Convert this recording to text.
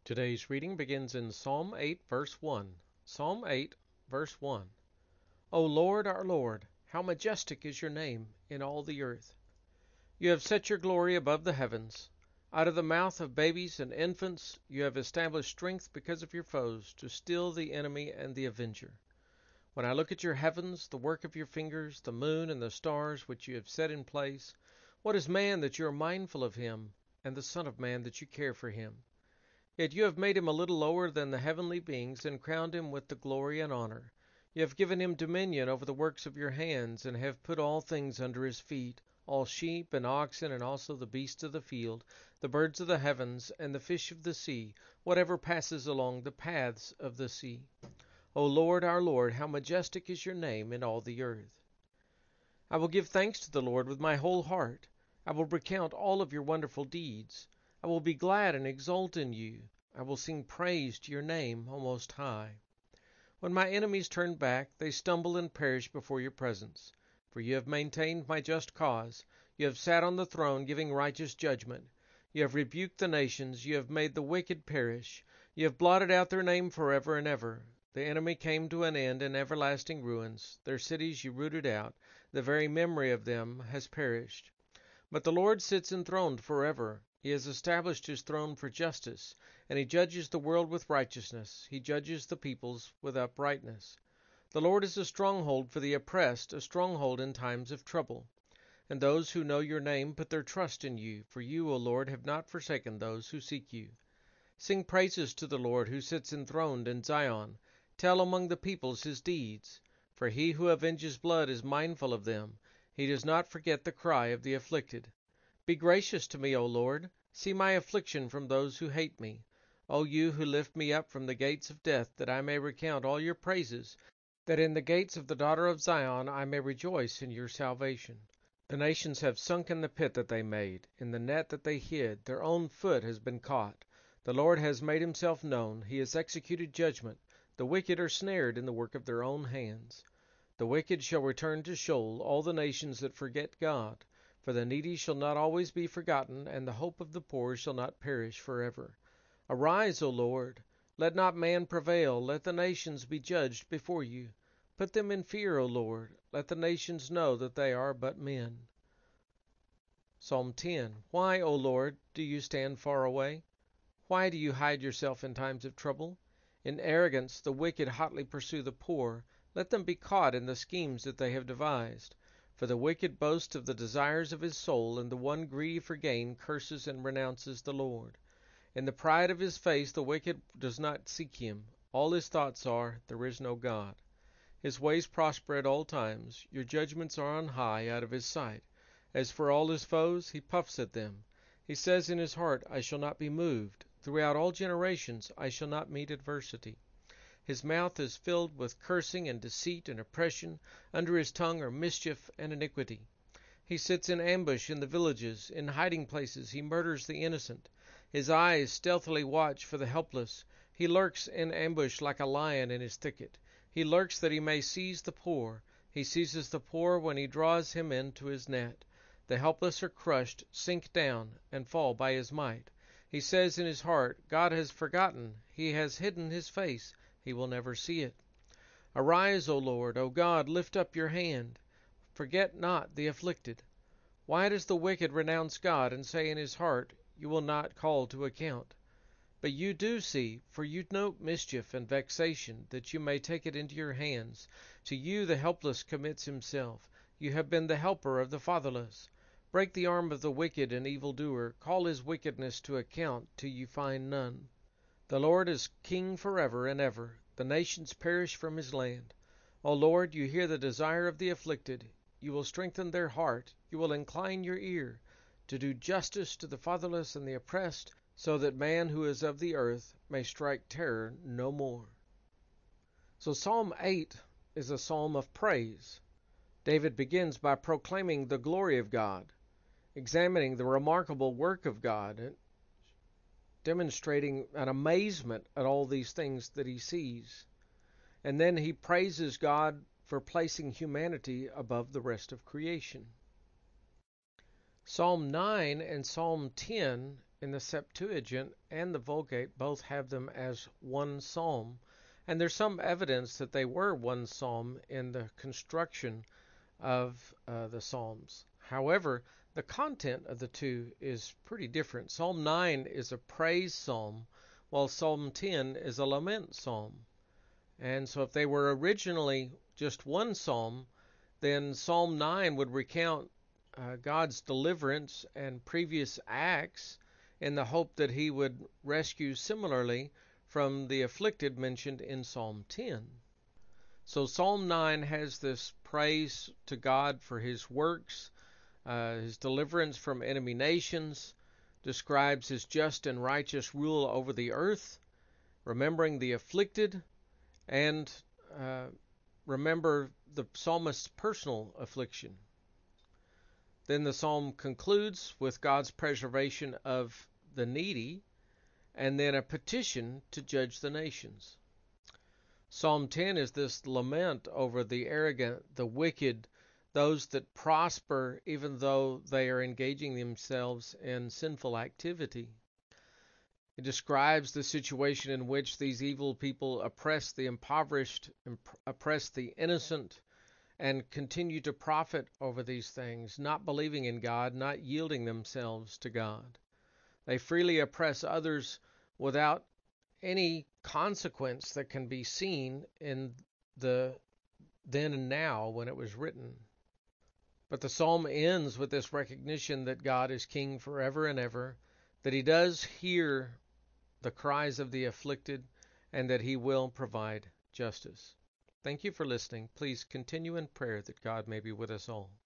Today's reading begins in Psalm 8, verse 1. Psalm 8, verse 1. O Lord, our Lord, how majestic is your name in all the earth. You have set your glory above the heavens. Out of the mouth of babies and infants you have established strength because of your foes, to still the enemy and the avenger. When I look at your heavens, the work of your fingers, the moon and the stars which you have set in place, what is man that you are mindful of him, and the Son of Man that you care for him? Yet you have made him a little lower than the heavenly beings, and crowned him with the glory and honor. You have given him dominion over the works of your hands, and have put all things under his feet, all sheep and oxen, and also the beasts of the field, the birds of the heavens, and the fish of the sea, whatever passes along the paths of the sea. O Lord, our Lord, how majestic is your name in all the earth. I will give thanks to the Lord with my whole heart. I will recount all of your wonderful deeds. I will be glad and exult in you. I will sing praise to your name, O Most High. When my enemies turn back, they stumble and perish before your presence. For you have maintained my just cause. You have sat on the throne, giving righteous judgment. You have rebuked the nations. You have made the wicked perish. You have blotted out their name forever and ever. The enemy came to an end in everlasting ruins. Their cities you rooted out. The very memory of them has perished. But the Lord sits enthroned forever. He has established his throne for justice, and he judges the world with righteousness. He judges the peoples with uprightness. The Lord is a stronghold for the oppressed, a stronghold in times of trouble. And those who know your name put their trust in you, for you, O Lord, have not forsaken those who seek you. Sing praises to the Lord who sits enthroned in Zion. Tell among the peoples his deeds. For he who avenges blood is mindful of them. He does not forget the cry of the afflicted. Be gracious to me, O Lord. See my affliction from those who hate me. O you who lift me up from the gates of death, that I may recount all your praises, that in the gates of the daughter of Zion I may rejoice in your salvation. The nations have sunk in the pit that they made, in the net that they hid. Their own foot has been caught. The Lord has made himself known. He has executed judgment. The wicked are snared in the work of their own hands. The wicked shall return to Sheol, all the nations that forget God. For the needy shall not always be forgotten, and the hope of the poor shall not perish forever. Arise, O Lord. Let not man prevail. Let the nations be judged before you. Put them in fear, O Lord. Let the nations know that they are but men. Psalm 10. Why, O Lord, do you stand far away? Why do you hide yourself in times of trouble? In arrogance the wicked hotly pursue the poor. Let them be caught in the schemes that they have devised. For the wicked boasts of the desires of his soul, and the one greedy for gain curses and renounces the Lord. In the pride of his face the wicked does not seek him. All his thoughts are, there is no God. His ways prosper at all times. Your judgments are on high out of his sight. As for all his foes, he puffs at them. He says in his heart, I shall not be moved. Throughout all generations I shall not meet adversity. His mouth is filled with cursing and deceit and oppression. Under his tongue are mischief and iniquity. He sits in ambush in the villages. In hiding places he murders the innocent. His eyes stealthily watch for the helpless. He lurks in ambush like a lion in his thicket. He lurks that he may seize the poor. He seizes the poor when he draws him into his net. The helpless are crushed, sink down, and fall by his might. He says in his heart, God has forgotten. He has hidden his face. He will never see it. Arise, O Lord, O God, lift up your hand. Forget not the afflicted. Why does the wicked renounce God and say in his heart, you will not call to account? But you do see, for you note mischief and vexation, that you may take it into your hands. To you the helpless commits himself. You have been the helper of the fatherless. Break the arm of the wicked and evildoer. Call his wickedness to account till you find none. The Lord is king forever and ever. The nations perish from his land. O Lord, you hear the desire of the afflicted. You will strengthen their heart. You will incline your ear to do justice to the fatherless and the oppressed, so that man who is of the earth may strike terror no more. So Psalm 8 is a psalm of praise. David begins by proclaiming the glory of God, examining the remarkable work of God, and demonstrating an amazement at all these things that he sees. And then he praises God for placing humanity above the rest of creation. Psalm 9 and Psalm 10 in the Septuagint and the Vulgate both have them as one psalm, and there's some evidence that they were one psalm in the construction of the Psalms. However, the content of the two is pretty different. Psalm 9 is a praise psalm, while Psalm 10 is a lament psalm. And so if they were originally just one psalm, then Psalm 9 would recount God's deliverance and previous acts in the hope that he would rescue similarly from the afflicted mentioned in Psalm 10. So Psalm 9 has this praise to God for his works, his deliverance from enemy nations, describes his just and righteous rule over the earth, remembering the afflicted, and remember the psalmist's personal affliction. Then the psalm concludes with God's preservation of the needy, and then a petition to judge the nations. Psalm 10 is this lament over the arrogant, the wicked, those that prosper even though they are engaging themselves in sinful activity. It describes the situation in which these evil people oppress the impoverished, oppress the innocent, and continue to profit over these things, not believing in God, not yielding themselves to God. They freely oppress others without any consequence that can be seen in the then and now when it was written. But the psalm ends with this recognition that God is king forever and ever, that he does hear the cries of the afflicted, and that he will provide justice. Thank you for listening. Please continue in prayer that God may be with us all.